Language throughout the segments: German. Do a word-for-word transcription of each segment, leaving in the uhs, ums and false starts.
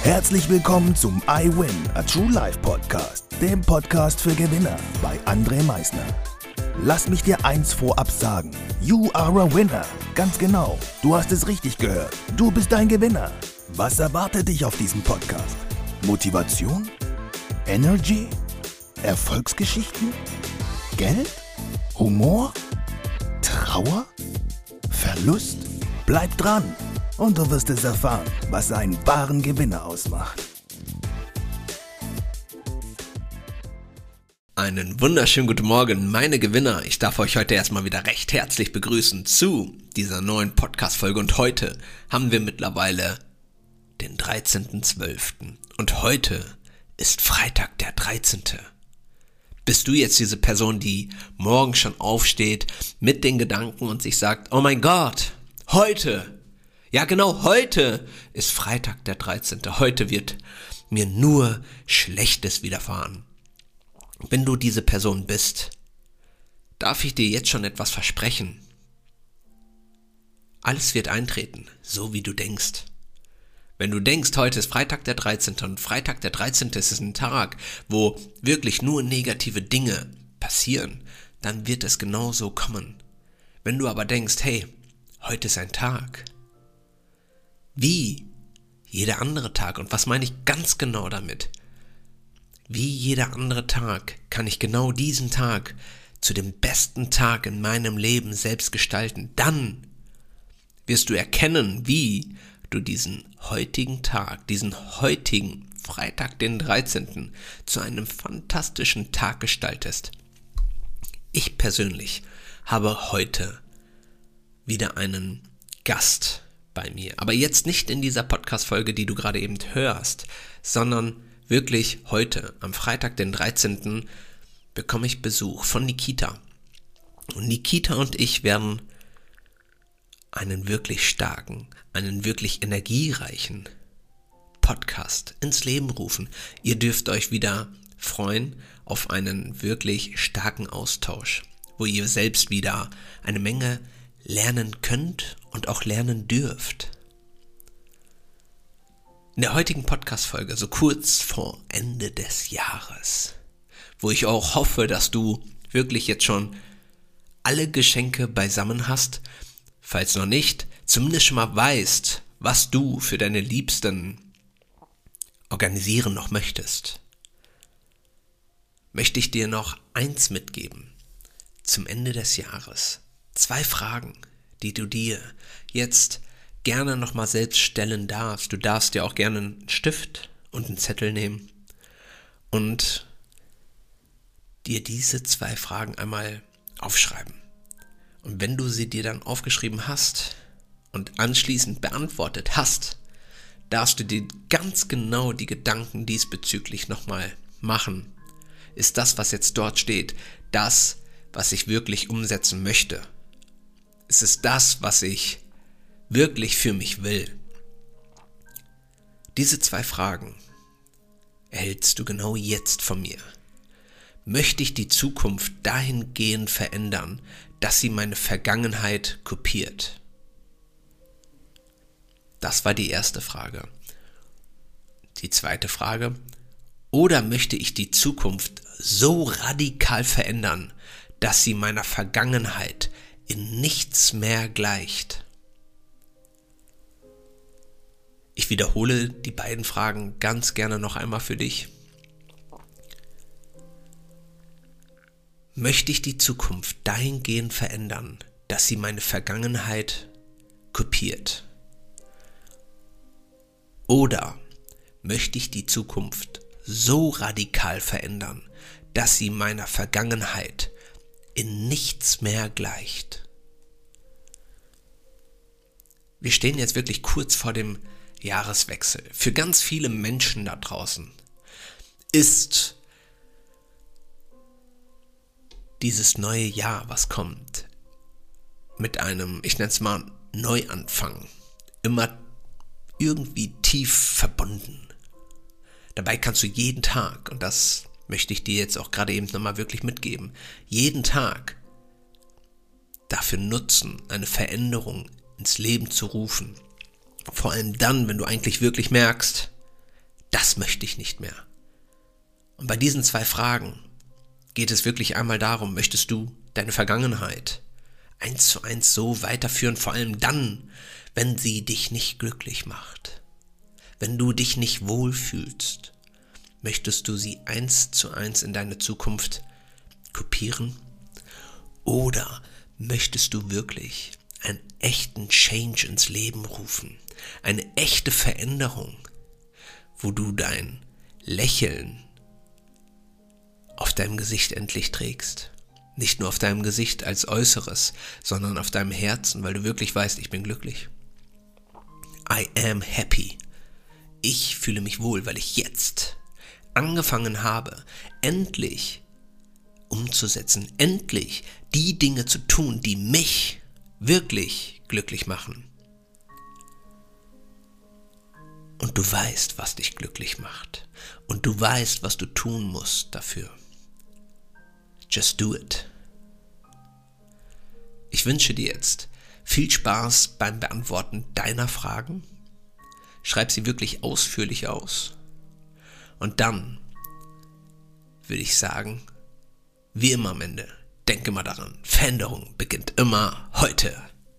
Herzlich willkommen zum I Win, a True Life Podcast, dem Podcast für Gewinner bei André Meisner. Lass mich dir eins vorab sagen, you are a winner. Ganz genau, du hast es richtig gehört, du bist ein Gewinner. Was erwartet dich auf diesem Podcast? Motivation? Energy? Erfolgsgeschichten? Geld? Humor? Trauer? Verlust? Bleib dran und du wirst es erfahren, was einen wahren Gewinner ausmacht. Einen wunderschönen guten Morgen, meine Gewinner. Ich darf euch heute erstmal wieder recht herzlich begrüßen zu dieser neuen Podcast-Folge. Und heute haben wir mittlerweile den dreizehnten zwölften Und heute ist Freitag, der dreizehnte Bist du jetzt diese Person, die morgen schon aufsteht mit den Gedanken und sich sagt, oh mein Gott, heute, ja genau heute ist Freitag, der dreizehnte Heute wird mir nur Schlechtes widerfahren. Wenn du diese Person bist, darf ich dir jetzt schon etwas versprechen. Alles wird eintreten, so wie du denkst. Wenn du denkst, heute ist Freitag der dreizehnte und Freitag der dreizehnte ist ein Tag, wo wirklich nur negative Dinge passieren, dann wird es genauso kommen. Wenn du aber denkst, hey, heute ist ein Tag, wie jeder andere Tag, und was meine ich ganz genau damit? Wie jeder andere Tag kann ich genau diesen Tag zu dem besten Tag in meinem Leben selbst gestalten. Dann wirst du erkennen, wie du diesen heutigen Tag, diesen heutigen Freitag, den dreizehnten zu einem fantastischen Tag gestaltest. Ich persönlich habe heute wieder einen Gast bei mir. Aber jetzt nicht in dieser Podcast-Folge, die du gerade eben hörst, sondern wirklich heute, am Freitag, den dreizehnten bekomme ich Besuch von Nikita. Und Nikita und ich werden einen wirklich starken, einen wirklich energiereichen Podcast ins Leben rufen. Ihr dürft euch wieder freuen auf einen wirklich starken Austausch, wo ihr selbst wieder eine Menge lernen könnt und auch lernen dürft. In der heutigen Podcast-Folge, so kurz vor Ende des Jahres, wo ich auch hoffe, dass du wirklich jetzt schon alle Geschenke beisammen hast, falls noch nicht, zumindest schon mal weißt, was du für deine Liebsten organisieren noch möchtest, möchte ich dir noch eins mitgeben zum Ende des Jahres. Zwei Fragen, die du dir jetzt gerne nochmal selbst stellen darfst. Du darfst dir auch gerne einen Stift und einen Zettel nehmen und dir diese zwei Fragen einmal aufschreiben. Und wenn du sie dir dann aufgeschrieben hast und anschließend beantwortet hast, darfst du dir ganz genau die Gedanken diesbezüglich nochmal machen. Ist das, was jetzt dort steht, das, was ich wirklich umsetzen möchte? Ist es das, was ich wirklich für mich will? Diese zwei Fragen erhältst du genau jetzt von mir. Möchte ich die Zukunft dahingehend verändern, dass sie meine Vergangenheit kopiert? Das war die erste Frage. Die zweite Frage: Oder möchte ich die Zukunft so radikal verändern, dass sie meiner Vergangenheit in nichts mehr gleicht? Ich wiederhole die beiden Fragen ganz gerne noch einmal für dich. Möchte ich die Zukunft dahingehend verändern, dass sie meine Vergangenheit kopiert? Oder möchte ich die Zukunft so radikal verändern, dass sie meiner Vergangenheit in nichts mehr gleicht? Wir stehen jetzt wirklich kurz vor dem Jahreswechsel. Für ganz viele Menschen da draußen ist dieses neue Jahr, was kommt, mit einem, ich nenne es mal, Neuanfang, immer irgendwie tief verbunden. Dabei kannst du jeden Tag, und das möchte ich dir jetzt auch gerade eben nochmal wirklich mitgeben, jeden Tag dafür nutzen, eine Veränderung ins Leben zu rufen. Vor allem dann, wenn du eigentlich wirklich merkst, das möchte ich nicht mehr. Und bei diesen zwei Fragen geht es wirklich einmal darum, möchtest du deine Vergangenheit eins zu eins so weiterführen, vor allem dann, wenn sie dich nicht glücklich macht. Wenn du dich nicht wohlfühlst, möchtest du sie eins zu eins in deine Zukunft kopieren? Oder möchtest du wirklich einen echten Change ins Leben rufen? Eine echte Veränderung, wo du dein Lächeln auf deinem Gesicht endlich trägst. Nicht nur auf deinem Gesicht als Äußeres, sondern auf deinem Herzen, weil du wirklich weißt, ich bin glücklich. I am happy. Ich fühle mich wohl, weil ich jetzt angefangen habe, endlich umzusetzen, endlich die Dinge zu tun, die mich wirklich glücklich machen. Und du weißt, was dich glücklich macht. Und du weißt, was du tun musst dafür. Just do it. Ich wünsche dir jetzt viel Spaß beim Beantworten deiner Fragen. Schreib sie wirklich ausführlich aus. Und dann würde ich sagen, wie immer am Ende, denke mal daran, Veränderung beginnt immer heute.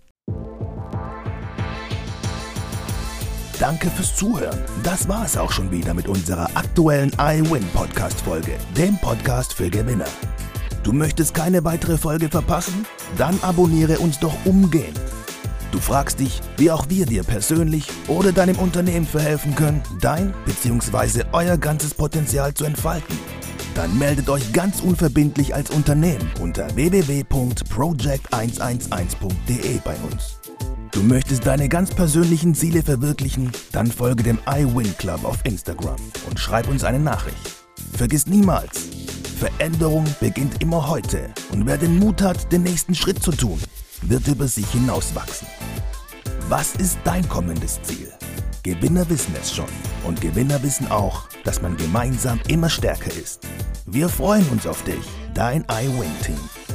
Danke fürs Zuhören. Das war es auch schon wieder mit unserer aktuellen iWin-Podcast-Folge, dem Podcast für Gewinner. Du möchtest keine weitere Folge verpassen? Dann abonniere uns doch umgehend. Du fragst dich, wie auch wir dir persönlich oder deinem Unternehmen verhelfen können, dein bzw. euer ganzes Potenzial zu entfalten. Dann meldet euch ganz unverbindlich als Unternehmen unter w w w punkt project eins eins eins punkt d e bei uns. Du möchtest deine ganz persönlichen Ziele verwirklichen? Dann folge dem iWin Club auf Instagram und schreib uns eine Nachricht. Vergiss niemals, Veränderung beginnt immer heute und wer den Mut hat, den nächsten Schritt zu tun, wird über sich hinauswachsen. Was ist dein kommendes Ziel? Gewinner wissen es schon und Gewinner wissen auch, dass man gemeinsam immer stärker ist. Wir freuen uns auf dich, dein iWin-Team.